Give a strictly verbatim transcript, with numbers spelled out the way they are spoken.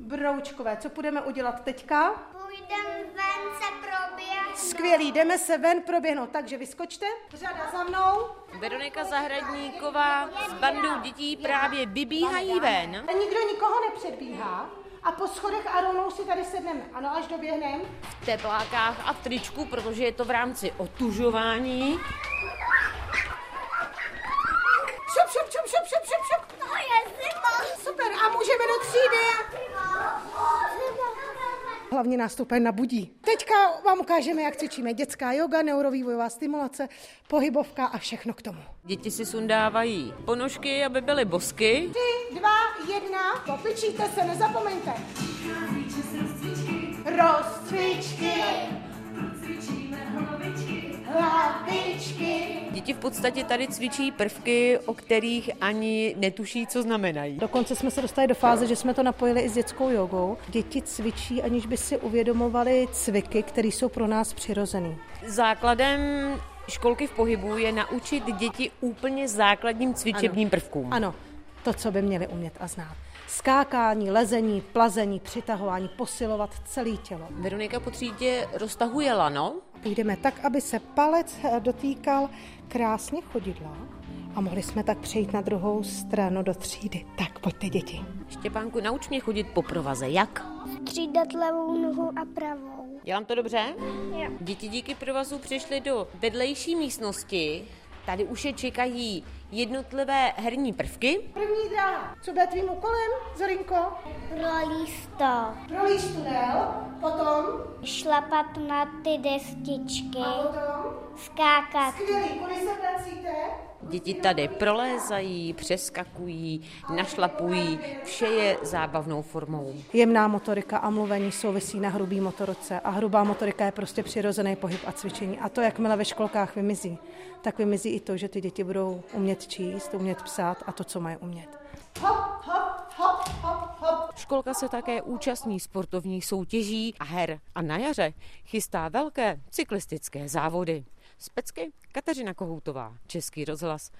Broučkové, co budeme udělat teďka? Půjdeme ven se proběhnout. Skvělý, jdeme se ven proběhnout, takže vyskočte. Řada za mnou. Veronika Zahradníková s bandou dětí právě vybíhají ven. Nikdo nikoho nepředbíhá a po schodech a rovnou si tady sedneme. Ano, až doběhneme. V teplákách a v tričku, protože je to v rámci otužování. Šup, šup, šup, šup, šup, šup, šup. To je zima. Super, a můžeme do třídy. Hlavně nás to úplně nabudí. Teďka vám ukážeme, jak cvičíme dětská yoga, neurovývojová stimulace, pohybovka a všechno k tomu. Děti si sundávají ponožky, aby byly bosky. Tři, dva, jedna, popičíte se, nezapomeňte. Rozcvičky, hlavičky. Děti v podstatě tady cvičí prvky, o kterých ani netuší, co znamenají. Dokonce jsme se dostali do fáze, že jsme to napojili i s dětskou jogou. Děti cvičí, aniž by si uvědomovali cviky, které jsou pro nás přirozený. Základem školky v pohybu je naučit děti úplně základním cvičebním ano. prvkům. Ano, to, co by měli umět a znát. Skákání, lezení, plazení, přitahování, posilovat celé tělo. Veronika po třídě roztahuje lano. Půjdeme tak, aby se palec dotýkal krásně chodidla a mohli jsme tak přejít na druhou stranu do třídy. Tak pojďte, děti. Štěpánku, nauč mě chodit po provaze. Jak? Střídat levou nohu a pravou. Dělám to dobře? Jo. Děti díky provazu přišly do vedlejší místnosti. Tady už je čekají jednotlivé herní prvky. První dráha. Co bude tvým úkolem, Zorinko? Rolísto. Prolíž tunel, potom... Šlapat na ty destičky. A potom... Skákat. Skvělý, kudy se vracíte? Děti tady prolézají, přeskakují, našlapují. Vše je zábavnou formou. Jemná motorika a mluvení souvisí na hrubý motorice a hrubá motorika je prostě přirozený pohyb a cvičení. A to, jakmile ve školkách vymizí, tak vymizí i to, že ty děti budou umět číst, umět psát a to, co mají umět. Hop, hop, hop, hop, hop. Školka se také účastní sportovních soutěží a her a na jaře chystá velké cyklistické závody. Z Pecky Kateřina Kohoutová, Český rozhlas.